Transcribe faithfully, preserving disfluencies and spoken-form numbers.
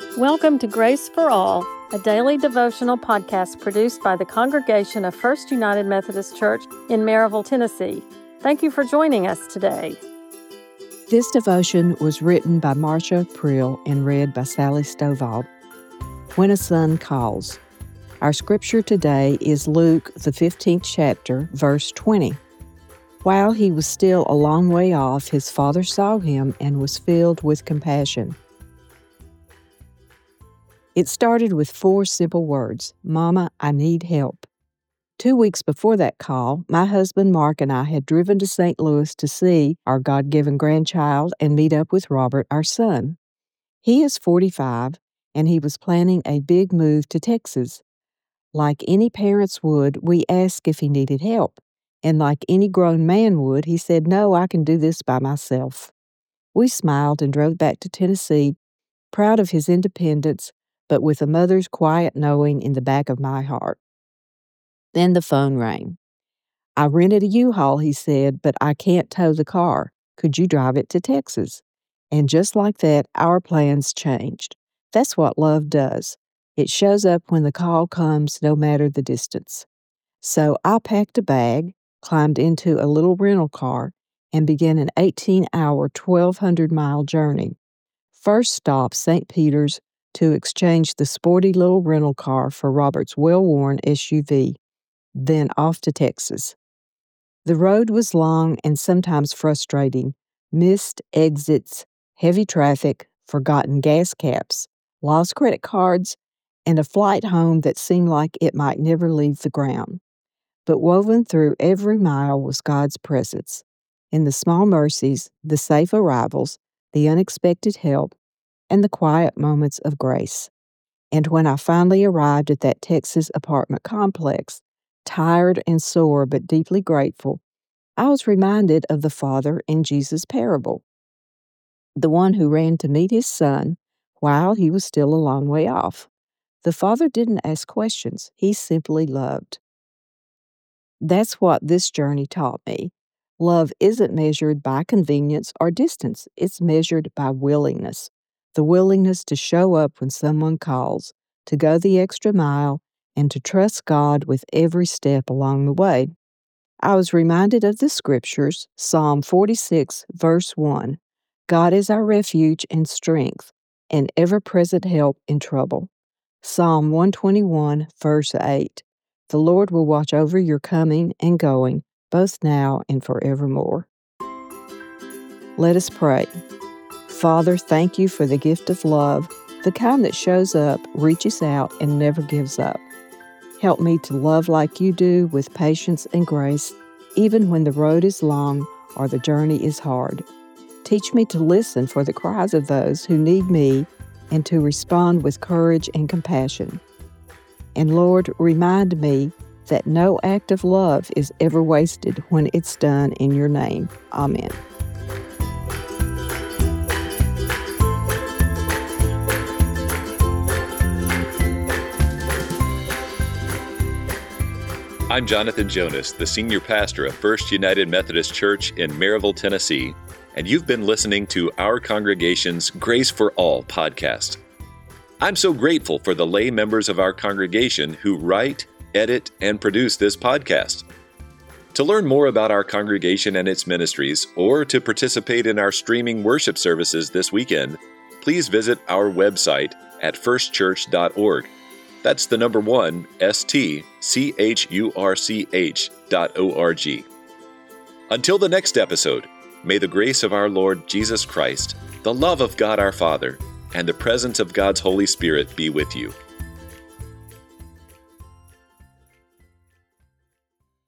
Welcome to Grace for All, a daily devotional podcast produced by the congregation of First United Methodist Church in Maryville, Tennessee. Thank you for joining us today. This devotion was written by Marcia Prill and read by Sally Stovall. When a Son Calls. Our scripture today is Luke, the fifteenth chapter, verse twenty. While he was still a long way off, his father saw him and was filled with compassion. It started with four simple words, "Mama, I need help." Two weeks before that call, my husband Mark and I had driven to Saint Louis to see our God-given grandchild and meet up with Robert, our son. He is forty-five, and he was planning a big move to Texas. Like any parents would, we asked if he needed help, and like any grown man would, he said, "No, I can do this by myself." We smiled and drove back to Tennessee, proud of his independence, but with a mother's quiet knowing in the back of my heart. Then the phone rang. "I rented a U-Haul," he said, "but I can't tow the car. Could you drive it to Texas?" And just like that, our plans changed. That's what love does. It shows up when the call comes, no matter the distance. So I packed a bag, climbed into a little rental car, and began an eighteen-hour, twelve hundred mile journey. First stop, Saint Peter's, to exchange the sporty little rental car for Robert's well-worn S U V, then off to Texas. The road was long and sometimes frustrating. Missed exits, heavy traffic, forgotten gas caps, lost credit cards, and a flight home that seemed like it might never leave the ground. But woven through every mile was God's presence. In the small mercies, the safe arrivals, the unexpected help, and the quiet moments of grace. And when I finally arrived at that Texas apartment complex, tired and sore but deeply grateful, I was reminded of the father in Jesus' parable, the one who ran to meet his son while he was still a long way off. The father didn't ask questions, he simply loved. That's what this journey taught me. Love isn't measured by convenience or distance, it's measured by willingness. The willingness to show up when someone calls, to go the extra mile, and to trust God with every step along the way. I was reminded of the scriptures, Psalm forty-six, verse one, "God is our refuge and strength, an ever-present help in trouble." Psalm one twenty-one, verse eight, "The Lord will watch over your coming and going, both now and forevermore." Let us pray. Father, thank you for the gift of love, the kind that shows up, reaches out, and never gives up. Help me to love like you do with patience and grace, even when the road is long or the journey is hard. Teach me to listen for the cries of those who need me and to respond with courage and compassion. And Lord, remind me that no act of love is ever wasted when it's done in your name. Amen. I'm Jonathan Jonas, the senior pastor of First United Methodist Church in Maryville, Tennessee, and you've been listening to our congregation's Grace for All podcast. I'm so grateful for the lay members of our congregation who write, edit, and produce this podcast. To learn more about our congregation and its ministries, or to participate in our streaming worship services this weekend, please visit our website at first church dot org. That's the number one, S T C H U R C H dot O R G. Until the next episode, may the grace of our Lord Jesus Christ, the love of God our Father, and the presence of God's Holy Spirit be with you.